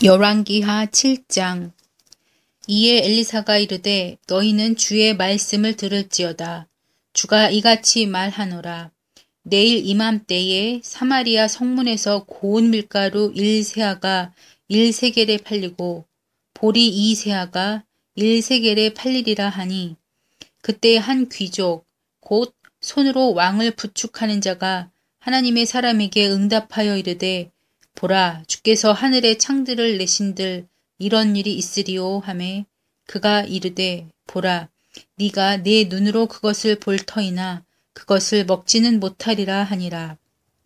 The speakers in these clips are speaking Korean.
열왕기하 7장. 이에 엘리사가 이르되 너희는 주의 말씀을 들을지어다. 주가 이같이 말하노라. 내일 이맘때에 사마리아 성문에서 고운 밀가루 1세아가 1세겔에 팔리고 보리 2세아가 1세겔에 팔리리라 하니, 그때 한 귀족 곧 손으로 왕을 부축하는 자가 하나님의 사람에게 응답하여 이르되, 보라, 주께서 하늘의 창들을 내신들 이런 일이 있으리오 하매, 그가 이르되, 보라, 네가 내 눈으로 그것을 볼 터이나 그것을 먹지는 못하리라 하니라.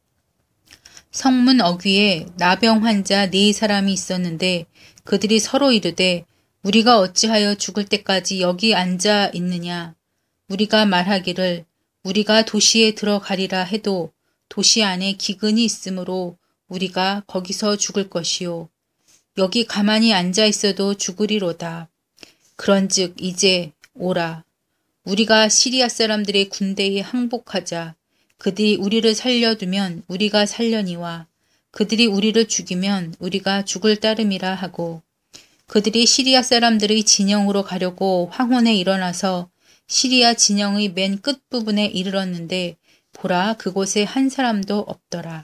성문 어귀에 나병 환자 4사람이 있었는데 그들이 서로 이르되, 우리가 어찌하여 죽을 때까지 여기 앉아 있느냐. 우리가 말하기를 우리가 도시에 들어가리라 해도 도시 안에 기근이 있으므로 우리가 거기서 죽을 것이요. 여기 가만히 앉아 있어도 죽으리로다. 그런즉 이제 오라. 우리가 시리아 사람들의 군대에 항복하자. 그들이 우리를 살려두면 우리가 살려니와 그들이 우리를 죽이면 우리가 죽을 따름이라 하고, 그들이 시리아 사람들의 진영으로 가려고 황혼에 일어나서 시리아 진영의 맨 끝부분에 이르렀는데, 보라, 그곳에 한 사람도 없더라.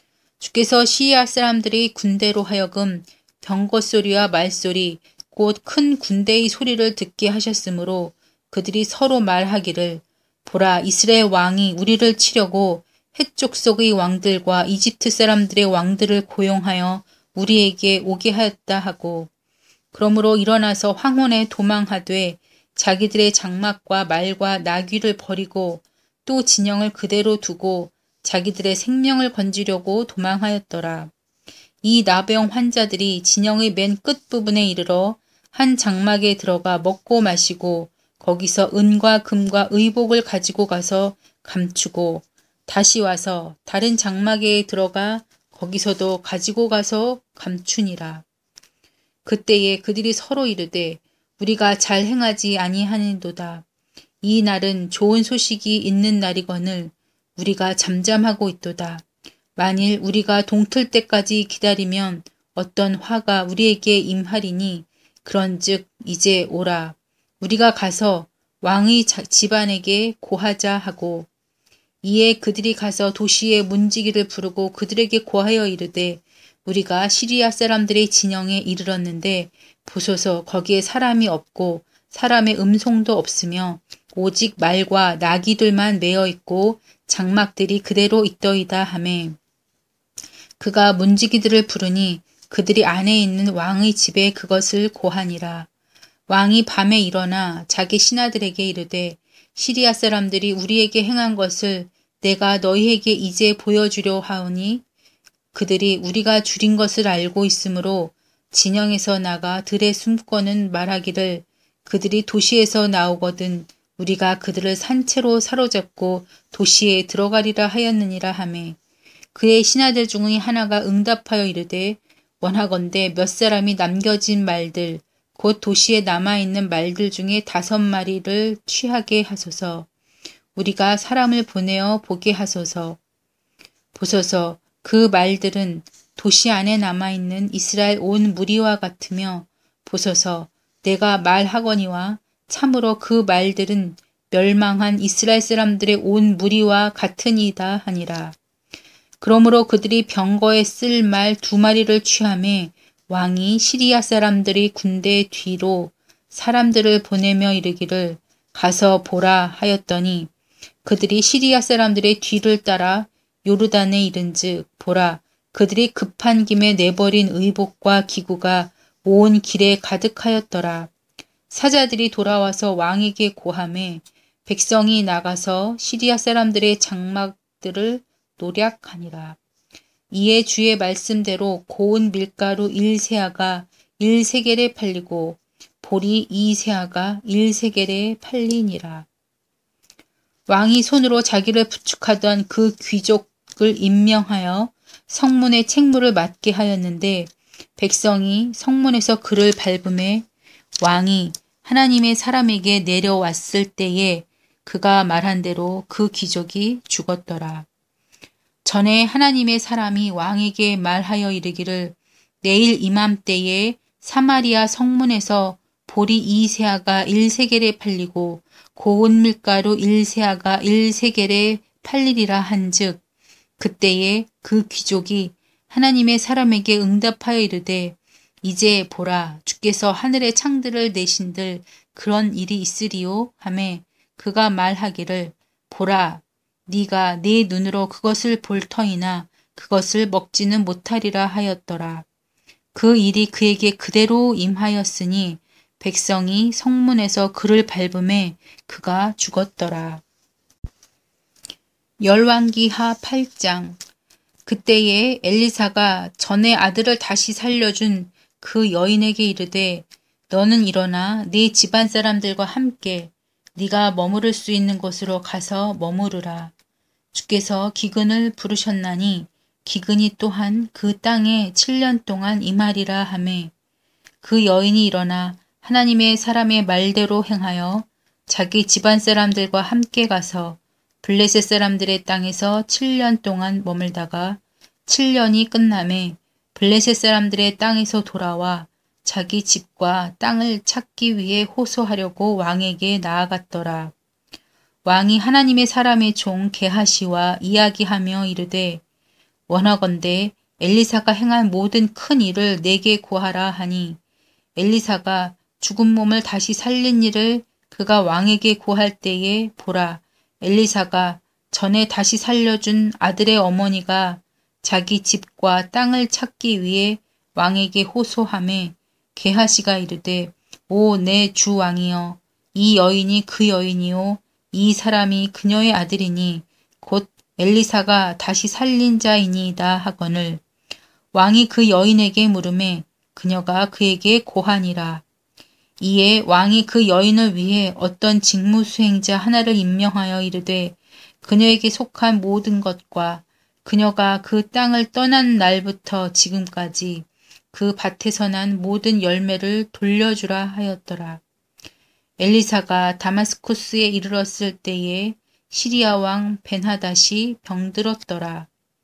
주께서 시리아 사람들의 군대로 하여금 병거소리와 말소리 곧 큰 군대의 소리를 듣게 하셨으므로 그들이 서로 말하기를, 보라, 이스라엘 왕이 우리를 치려고 헷 족속의 왕들과 이집트 사람들의 왕들을 고용하여 우리에게 오게 하였다 하고, 그러므로 일어나서 황혼에 도망하되 자기들의 장막과 말과 나귀를 버리고 또 진영을 그대로 두고 자기들의 생명을 건지려고 도망하였더라. 이 나병 환자들이 진영의 맨 끝부분에 이르러 한 장막에 들어가 먹고 마시고 거기서 은과 금과 의복을 가지고 가서 감추고 다시 와서 다른 장막에 들어가 거기서도 가지고 가서 감추니라. 그때에 그들이 서로 이르되, 우리가 잘 행하지 아니하는도다. 이 날은 좋은 소식이 있는 날이거늘 우리가 잠잠하고 있도다. 만일 우리가 동틀 때까지 기다리면 어떤 화가 우리에게 임하리니, 그런즉 이제 오라. 우리가 가서 왕의 집안에게 고하자 하고, 이에 그들이 가서 도시의 문지기를 부르고 그들에게 고하여 이르되, 우리가 시리아 사람들의 진영에 이르렀는데 보소서, 거기에 사람이 없고 사람의 음성도 없으며 오직 말과 나귀들만 매어 있고 장막들이 그대로 있더이다 하매, 그가 문지기들을 부르니 그들이 안에 있는 왕의 집에 그것을 고하니라. 왕이 밤에 일어나 자기 신하들에게 이르되, 시리아 사람들이 우리에게 행한 것을 내가 너희에게 이제 보여주려 하오니, 그들이 우리가 줄인 것을 알고 있으므로 진영에서 나가 들에 숨고는 말하기를, 그들이 도시에서 나오거든 우리가 그들을 산채로 사로잡고 도시에 들어가리라 하였느니라 하매, 그의 신하들 중의 하나가 응답하여 이르되, 원하건대 몇 사람이 남겨진 말들 곧 도시에 남아있는 말들 중에 5마리를 취하게 하소서. 우리가 사람을 보내어 보게 하소서. 보소서, 그 말들은 도시 안에 남아있는 이스라엘 온 무리와 같으며, 보소서, 내가 말하거니와 참으로 그 말들은 멸망한 이스라엘 사람들의 온 무리와 같으니이다 하니라. 그러므로 그들이 병거에 쓸 말 2마리를 취하매 왕이 시리아 사람들의 군대 뒤로 사람들을 보내며 이르기를, 가서 보라 하였더니, 그들이 시리아 사람들의 뒤를 따라 요르단에 이른즉, 보라, 그들이 급한 김에 내버린 의복과 기구가 온 길에 가득하였더라. 사자들이 돌아와서 왕에게 고하매 백성이 나가서 시리아 사람들의 장막들을 노략하니라. 이에 주의 말씀대로 고운 밀가루 1세아가 1세겔에 팔리고 보리 2세아가 1세겔에 팔리니라. 왕이 손으로 자기를 부축하던 그 귀족을 임명하여 성문의 책무를 맡게 하였는데, 백성이 성문에서 그를 밟음에 왕이 하나님의 사람에게 내려왔을 때에 그가 말한 대로 그 귀족이 죽었더라. 전에 하나님의 사람이 왕에게 말하여 이르기를, 내일 이맘때에 사마리아 성문에서 보리 2세아가 1세겔에 팔리고 고운 밀가루 1세아가 1세겔에 팔리리라 한즉 그때에 그 귀족이 하나님의 사람에게 응답하여 이르되 이제 보라 주께서 하늘의 창들을 내신들 그런 일이 있으리요 하매 그가 말하기를 보라 네가 네 눈으로 그것을 볼 터이나 그것을 먹지는 못하리라 하였더라. 그 일이 그에게 그대로 임하였으니 백성이 성문에서 그를 밟음에 그가 죽었더라. 열왕기하 8장. 그때에 엘리사가 전에 아들을 다시 살려준 그 여인에게 이르되 너는 일어나 네 집안 사람들과 함께 네가 머무를 수 있는 곳으로 가서 머무르라. 주께서 기근을 부르셨나니 기근이 또한 그 땅에 7년 동안 임하리라 하매 그 여인이 일어나 하나님의 사람의 말대로 행하여 자기 집안 사람들과 함께 가서 블레셋 사람들의 땅에서 7년 동안 머물다가 7년이 끝남에 블레셋 사람들의 땅에서 돌아와 자기 집과 땅을 찾기 위해 호소하려고 왕에게 나아갔더라. 왕이 하나님의 사람의 종 게하시와 이야기하며 이르되 원하건대 엘리사가 행한 모든 큰 일을 내게 고하라 하니 엘리사가 죽은 몸을 다시 살린 일을 그가 왕에게 고할 때에 보라 엘리사가 전에 다시 살려준 아들의 어머니가 자기 집과 땅을 찾기 위해 왕에게 호소하매 게하시가 이르되 오 내 주 왕이여 이 여인이 그 여인이요 이 사람이 그녀의 아들이니 곧 엘리사가 다시 살린 자이니이다 하거늘 왕이 그 여인에게 물으매 그녀가 그에게 고하니라. 이에 왕이 그 여인을 위해 어떤 직무수행자 하나를 임명하여 이르되 그녀에게 속한 모든 것과 그녀가 그 땅을 떠난 날부터 지금까지 그 밭에서 난 모든 열매를 돌려주라 하였더라. 엘리사가 다마스쿠스에 이르렀을 때에 시리아 왕 벤하닷이 병들었더라.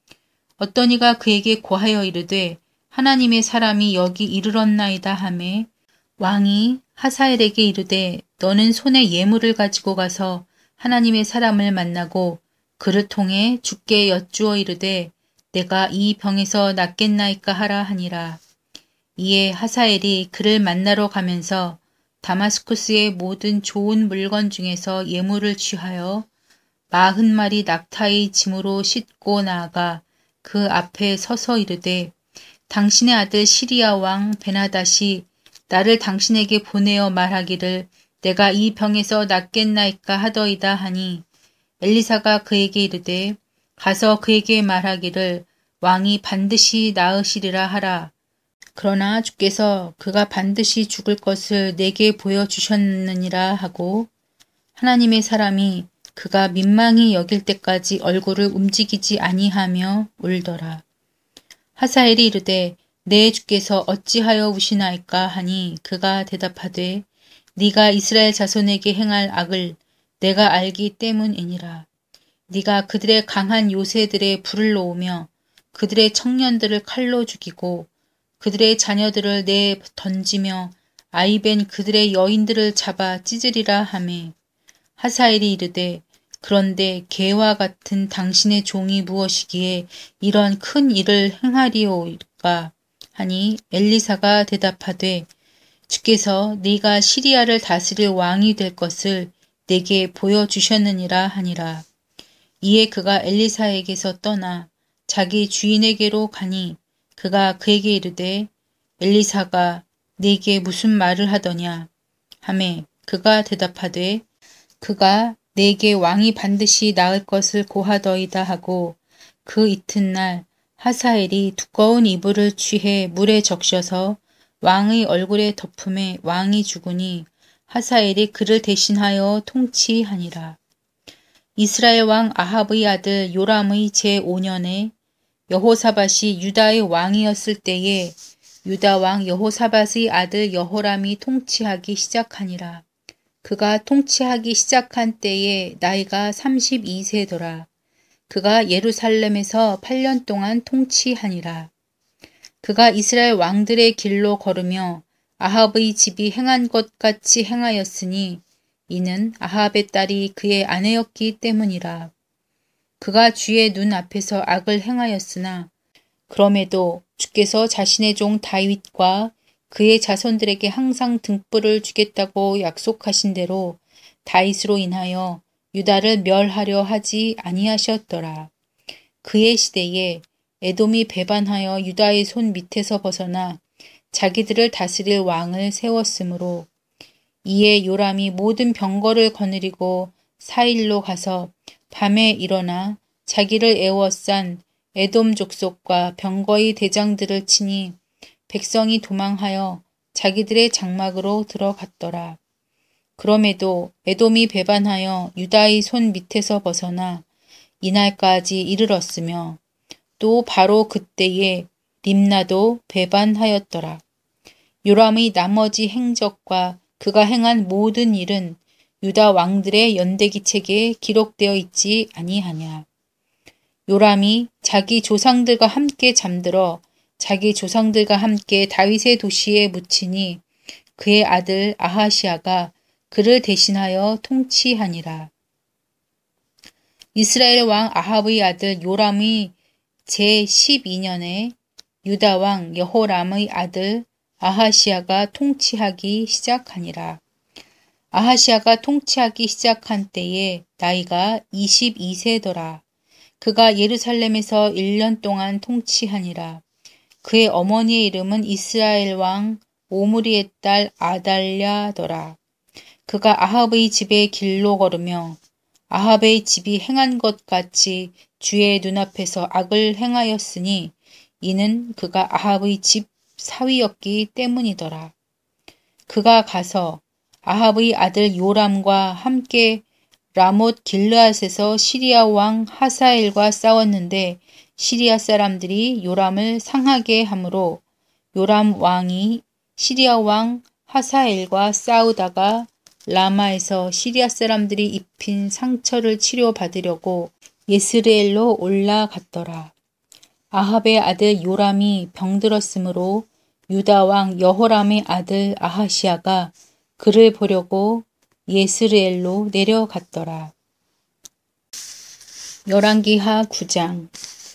어떤 이가 그에게 고하여 이르되 하나님의 사람이 여기 이르렀나이다 하매 왕이 하사엘에게 이르되 너는 손에 예물을 가지고 가서 하나님의 사람을 만나고 그를 통해 주께 여쭈어 이르되 내가 이 병에서 낫겠나이까 하라 하니라. 이에 하사엘이 그를 만나러 가면서 다마스쿠스의 모든 좋은 물건 중에서 예물을 취하여 40마리 낙타의 짐으로 싣고 나아가 그 앞에 서서 이르되 당신의 아들 시리아 왕 베나닷이 나를 당신에게 보내어 말하기를 내가 이 병에서 낫겠나이까 하더이다 하니 엘리사가 그에게 이르되 가서 그에게 말하기를 왕이 반드시 나으시리라 하라. 그러나 주께서 그가 반드시 죽을 것을 내게 보여주셨느니라 하고 하나님의 사람이 그가 민망히 여길 때까지 얼굴을 움직이지 아니하며 울더라. 하사엘이 이르되 내 주께서 어찌하여 우시나이까 하니 그가 대답하되 네가 이스라엘 자손에게 행할 악을 내가 알기 때문이니라. 네가 그들의 강한 요새들의 불을 놓으며 그들의 청년들을 칼로 죽이고 그들의 자녀들을 내 던지며 아이벤 그들의 여인들을 잡아 찢으리라 하매 하사엘이 이르되 그런데 개와 같은 당신의 종이 무엇이기에 이런 큰 일을 행하리오까 하니 엘리사가 대답하되 주께서 네가 시리아를 다스릴 왕이 될 것을 내게 보여주셨느니라 하니라. 이에 그가 엘리사에게서 떠나 자기 주인에게로 가니 그가 그에게 이르되 엘리사가 네게 무슨 말을 하더냐 하매 그가 대답하되 그가 내게 왕이 반드시 나을 것을 고하더이다 하고 그 이튿날 하사엘이 두꺼운 이불을 취해 물에 적셔서 왕의 얼굴에 덮음에 왕이 죽으니 하사엘이 그를 대신하여 통치하니라. 이스라엘 왕 아합의 아들 요람의 제5년에 여호사밧이 유다의 왕이었을 때에 유다 왕 여호사밧의 아들 여호람이 통치하기 시작하니라. 그가 통치하기 시작한 때에 나이가 32세더라. 그가 예루살렘에서 8년 동안 통치하니라. 그가 이스라엘 왕들의 길로 걸으며 아합의 집이 행한 것 같이 행하였으니 이는 아합의 딸이 그의 아내였기 때문이라. 그가 주의 눈 앞에서 악을 행하였으나 그럼에도 주께서 자신의 종 다윗과 그의 자손들에게 항상 등불을 주겠다고 약속하신 대로 다윗으로 인하여 유다를 멸하려 하지 아니하셨더라. 그의 시대에 에돔이 배반하여 유다의 손 밑에서 벗어나 자기들을 다스릴 왕을 세웠으므로 이에 요람이 모든 병거를 거느리고 사일로 가서 밤에 일어나 자기를 애워싼 에돔 족속과 병거의 대장들을 치니 백성이 도망하여 자기들의 장막으로 들어갔더라. 그럼에도 에돔이 배반하여 유다의 손 밑에서 벗어나 이날까지 이르렀으며 또 바로 그때에 림나도 배반하였더라. 요람의 나머지 행적과 그가 행한 모든 일은 유다 왕들의 연대기 책에 기록되어 있지 아니하냐. 요람이 자기 조상들과 함께 잠들어 자기 조상들과 함께 다윗의 도시에 묻히니 그의 아들 아하시아가 그를 대신하여 통치하니라. 이스라엘 왕 아합의 아들 요람의 제12년에 유다 왕 여호람의 아들 아하시아가 통치하기 시작하니라. 아하시아가 통치하기 시작한 때에 나이가 22세더라. 그가 예루살렘에서 1년 동안 통치하니라. 그의 어머니의 이름은 이스라엘 왕 오므리의 딸 아달랴더라. 그가 아합의 집의 길로 걸으며 아합의 집이 행한 것 같이 주의 눈앞에서 악을 행하였으니 이는 그가 아합의 집 사위였기 때문이더라. 그가 가서 아합의 아들 요람과 함께 라못 길르앗에서 시리아 왕 하사엘과 싸웠는데 시리아 사람들이 요람을 상하게 하므로 요람 왕이 시리아 왕 하사엘과 싸우다가 라마에서 시리아 사람들이 입힌 상처를 치료받으려고 예스레엘로 올라갔더라. 아합의 아들 요람이 병들었으므로 유다 왕 여호람의 아들 아하시아가 그를 보려고 예스레엘로 내려갔더라. 열왕기하 9장.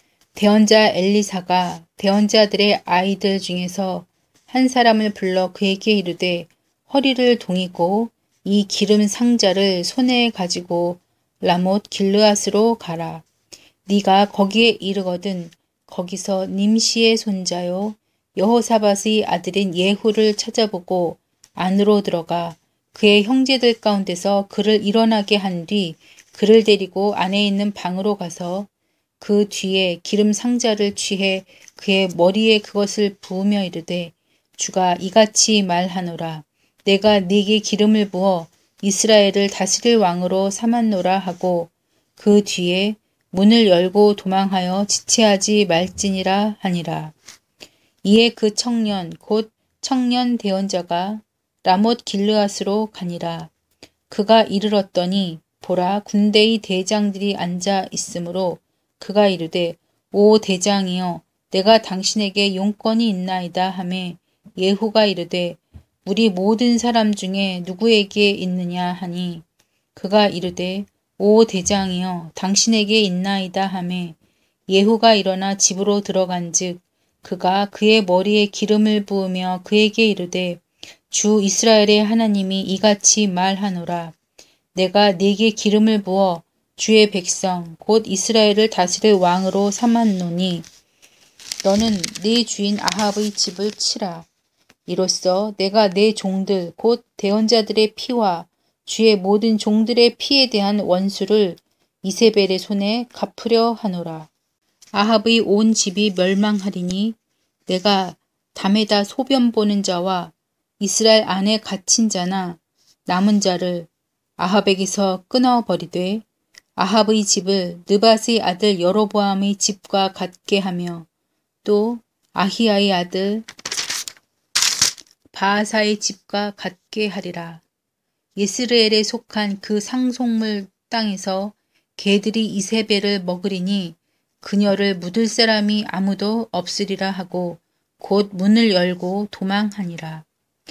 대언자 엘리사가 대언자들의 아이들 중에서 한 사람을 불러 그에게 이르되 허리를 동이고 이 기름 상자를 손에 가지고 라못 길르앗으로 가라. 네가 거기에 이르거든 거기서 님시의 손자요 여호사밧의 아들인 예후를 찾아보고 안으로 들어가 그의 형제들 가운데서 그를 일어나게 한 뒤 그를 데리고 안에 있는 방으로 가서 그 뒤에 기름 상자를 취해 그의 머리에 그것을 부으며 이르되 주가 이같이 말하노라. 내가 네게 기름을 부어 이스라엘을 다스릴 왕으로 삼았노라 하고 그 뒤에 문을 열고 도망하여 지체하지 말지니라 하니라. 이에 그 청년 곧 청년 대언자가 라못 길르앗으로 가니라. 그가 이르렀더니 보라 군대의 대장들이 앉아 있으므로 그가 이르되 오 대장이여 내가 당신에게 용건이 있나이다 하매 예후가 이르되 우리 모든 사람 중에 누구에게 있느냐 하니 그가 이르되 오 대장이여 당신에게 있나이다 하매 예후가 일어나 집으로 들어간즉 그가 그의 머리에 기름을 부으며 그에게 이르되 주 이스라엘의 하나님이 이같이 말하노라. 내가 네게 기름을 부어 주의 백성 곧 이스라엘을 다스릴 왕으로 삼았노니 너는 네 주인 아합의 집을 치라. 이로써 내가 내 종들 곧 대언자들의 피와 주의 모든 종들의 피에 대한 원수를 이세벨의 손에 갚으려 하노라. 아합의 온 집이 멸망하리니 내가 담에다 소변 보는 자와 이스라엘 안에 갇힌 자나 남은 자를 아합에게서 끊어버리되 아합의 집을 느밧의 아들 여로보암의 집과 같게 하며 또 아히야의 아들 바하사의 집과 같게 하리라. 예스르엘에 속한 그 상속물 땅에서 개들이 이세벨을 먹으리니 그녀를 묻을 사람이 아무도 없으리라 하고 곧 문을 열고 도망하니라.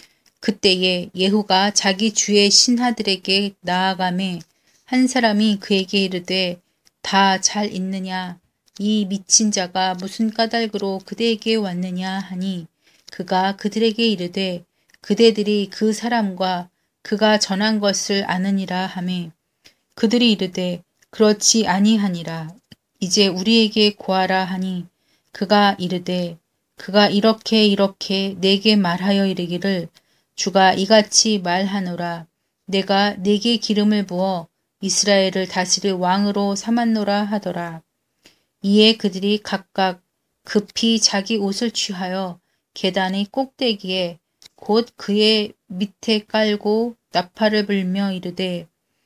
그때에 예후가 자기 주의 신하들에게 나아가매 한 사람이 그에게 이르되 다 잘 있느냐? 이 미친 자가 무슨 까닭으로 그대에게 왔느냐 하니 그가 그들에게 이르되 그대들이 그 사람과 그가 전한 것을 아느니라 하매 그들이 이르되 그렇지 아니하니라. 이제 우리에게 고하라 하니 그가 이르되 그가 이렇게 내게 말하여 이르기를 주가 이같이 말하노라. 내가 네게 기름을 부어 이스라엘을 다스릴 왕으로 삼았노라 하더라. 이에 그들이 각각 급히 자기 옷을 취하여 계단의 꼭대기에 곧 그의 밑에 깔고 나팔을 불며 이르되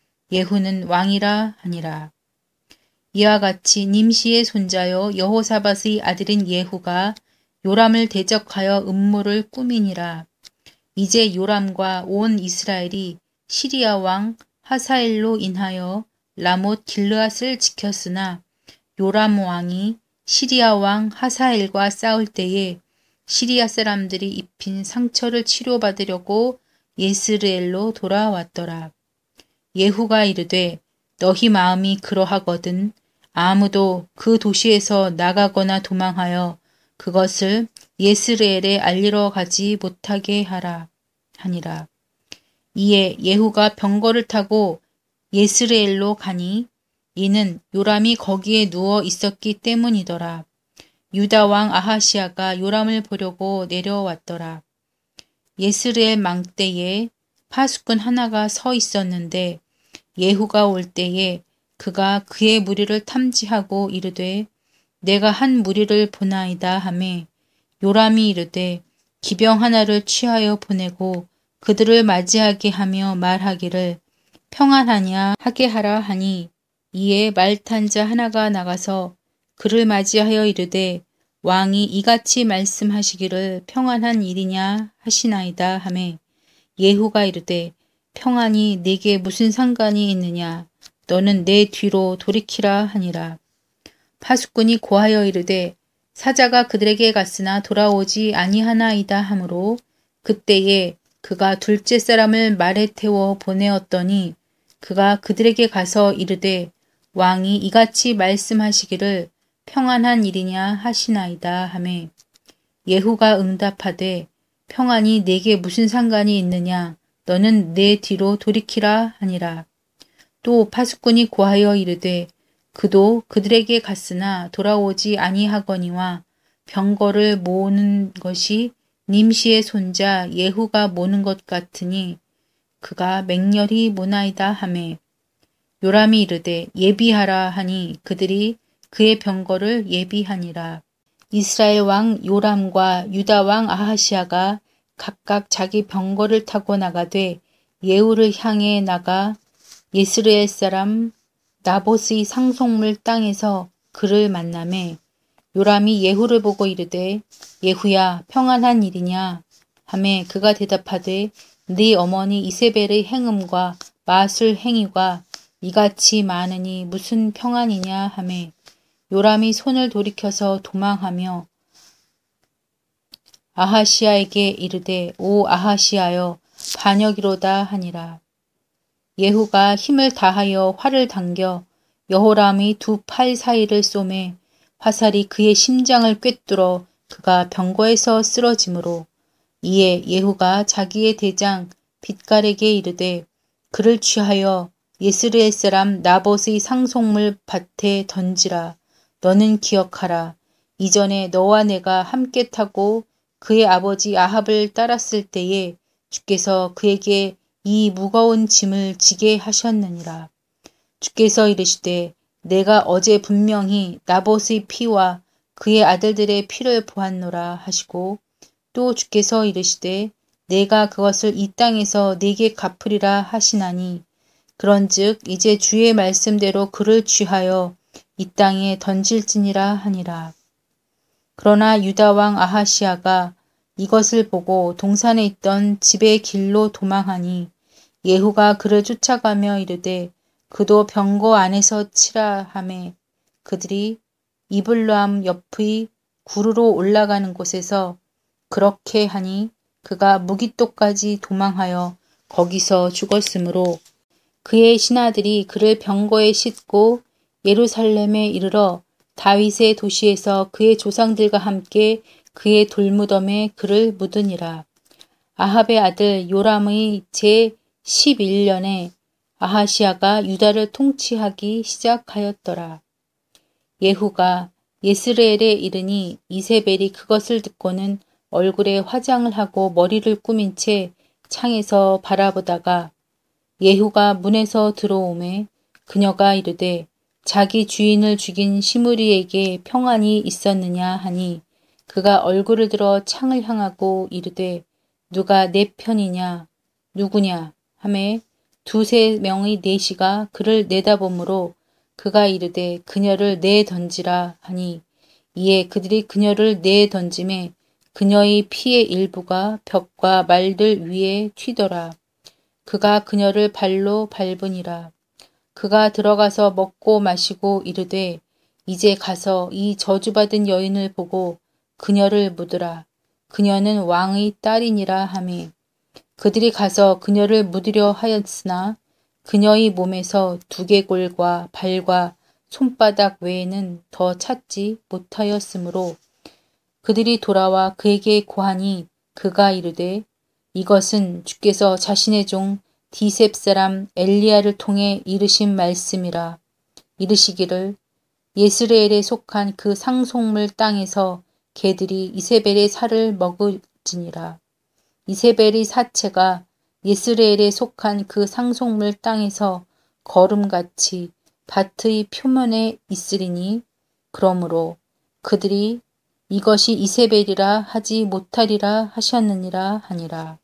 예후는 왕이라 하니라. 이와 같이 님시의 손자여 여호사밧의 아들인 예후가 요람을 대적하여 음모를 꾸미니라. 이제 요람과 온 이스라엘이 시리아 왕 하사엘로 인하여 라못 길르앗을 지켰으나 요람 왕이 시리아 왕 하사엘과 싸울 때에 시리아 사람들이 입힌 상처를 치료받으려고 예스르엘로 돌아왔더라. 예후가 이르되 너희 마음이 그러하거든 아무도 그 도시에서 나가거나 도망하여 그것을 예스르엘에 알리러 가지 못하게 하라 하니라. 이에 예후가 병거를 타고 예스르엘로 가니 이는 요람이 거기에 누워 있었기 때문이더라. 유다 왕 아하시아가 요람을 보려고 내려왔더라. 예스르엘 망대에 파수꾼 하나가 서 있었는데 예후가 올 때에 그가 그의 무리를 탐지하고 이르되 내가 한 무리를 보나이다 하매 요람이 이르되 기병 하나를 취하여 보내고 그들을 맞이하게 하며 말하기를 평안하냐 하게 하라 하니 이에 말 탄 자 하나가 나가서 그를 맞이하여 이르되 왕이 이같이 말씀하시기를 평안한 일이냐 하시나이다 하매 예후가 이르되 평안이 네게 무슨 상관이 있느냐 너는 내 뒤로 돌이키라 하니라. 파수꾼이 고하여 이르되 사자가 그들에게 갔으나 돌아오지 아니하나이다 하므로 그때에 그가 둘째 사람을 말에 태워 보내었더니 그가 그들에게 가서 이르되 왕이 이같이 말씀하시기를 평안한 일이냐 하시나이다 하매 예후가 응답하되 평안이 네게 무슨 상관이 있느냐 너는 내 뒤로 돌이키라 하니라. 또 파수꾼이 고하여 이르되 그도 그들에게 갔으나 돌아오지 아니하거니와 병거를 모으는 것이 님시의 손자 예후가 모는 것 같으니 그가 맹렬히 모나이다 하매 요람이 이르되 예비하라 하니 그들이 그의 병거를 예비하니라. 이스라엘 왕 요람과 유다 왕 아하시아가 각각 자기 병거를 타고 나가되 예후를 향해 나가 예스르엘 사람 나봇의 상속물 땅에서 그를 만나매 요람이 예후를 보고 이르되 예후야 평안한 일이냐 하매 그가 대답하되 네 어머니 이세벨의 행음과 마술 행위가 이같이 많으니 무슨 평안이냐 하매 요람이 손을 돌이켜서 도망하며 아하시아에게 이르되 오 아하시아여 반역이로다 하니라. 예후가 힘을 다하여 활을 당겨 여호람의 두 팔 사이를 쏘매 화살이 그의 심장을 꿰뚫어 그가 병거에서 쓰러지므로 이에 예후가 자기의 대장 빛갈에게 이르되 그를 취하여 예스르엘 사람 나봇의 상속물 밭에 던지라. 너는 기억하라. 이전에 너와 내가 함께 타고 그의 아버지 아합을 따랐을 때에 주께서 그에게 이 무거운 짐을 지게 하셨느니라. 주께서 이르시되 내가 어제 분명히 나봇의 피와 그의 아들들의 피를 보았노라 하시고 또 주께서 이르시되 내가 그것을 이 땅에서 네게 갚으리라 하시나니 그런즉 이제 주의 말씀대로 그를 취하여 이 땅에 던질지니라 하니라. 그러나 유다 왕 아하시아가 이것을 보고 동산에 있던 집의 길로 도망하니 예후가 그를 쫓아가며 이르되 그도 병거 안에서 치라 하매 그들이 이블람 옆의 구르로 올라가는 곳에서 그렇게 하니 그가 무기토까지 도망하여 거기서 죽었으므로 그의 신하들이 그를 병거에 싣고 예루살렘에 이르러 다윗의 도시에서 그의 조상들과 함께 그의 돌무덤에 그를 묻으니라. 아합의 아들 요람의 제 11년에 아하시아가 유다를 통치하기 시작하였더라. 예후가 예스레엘에 이르니 이세벨이 그것을 듣고는 얼굴에 화장을 하고 머리를 꾸민 채 창에서 바라보다가 예후가 문에서 들어오매 그녀가 이르되 자기 주인을 죽인 시므리에게 평안이 있었느냐 하니 그가 얼굴을 들어 창을 향하고 이르되 누가 내 편이냐 누구냐 하매 두세 명의 내시가 그를 내다보므로 그가 이르되 그녀를 내던지라 하니 이에 그들이 그녀를 내던짐에 그녀의 피의 일부가 벽과 말들 위에 튀더라. 그가 그녀를 발로 밟으니라. 그가 들어가서 먹고 마시고 이르되 이제 가서 이 저주받은 여인을 보고 그녀를 묻으라. 그녀는 왕의 딸이니라 하매 그들이 가서 그녀를 묻으려 하였으나 그녀의 몸에서 두개골과 발과 손바닥 외에는 더 찾지 못하였으므로 그들이 돌아와 그에게 고하니 그가 이르되 이것은 주께서 자신의 종 디셉 사람 엘리야를 통해 이르신 말씀이라. 이르시기를 예스레엘에 속한 그 상속물 땅에서 개들이 이세벨의 살을 먹을지니라. 이세벨의 사체가 예스레엘에 속한 그 상속물 땅에서 거름같이 밭의 표면에 있으리니 그러므로 그들이 이것이 이세벨이라 하지 못하리라 하셨느니라 하니라.